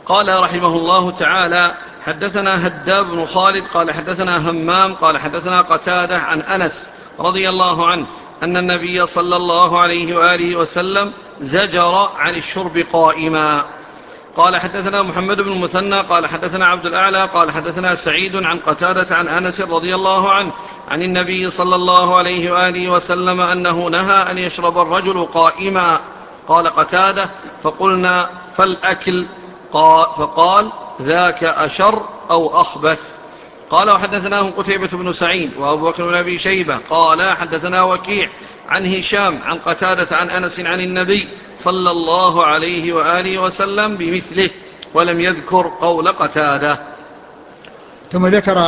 قال رحمه الله تعالى: حدثنا هداب بن خالد قال حدثنا همام قال حدثنا قتادة عن أنس رضي الله عنه أن النبي صلى الله عليه وآله وسلم زجر عن الشرب قائما. قال حدثنا محمد بن المثنى قال حدثنا عبد الأعلى قال حدثنا سعيد عن قتادة عن أنس رضي الله عنه عن النبي صلى الله عليه وآله وسلم أنه نهى أن يشرب الرجل قائما. قال قتادة: فقلنا: فالأكل؟ فقال: ذاك أشر أو أخبث. قال: وحدثناه قتيبة بن سعيد وأبو بكر بن أبي شيبة قال حدثنا وكيع عن هشام عن قتادة عن أنس عن النبي صلى الله عليه وآله وسلم بمثله، ولم يذكر قول قتادة. ثم ذكر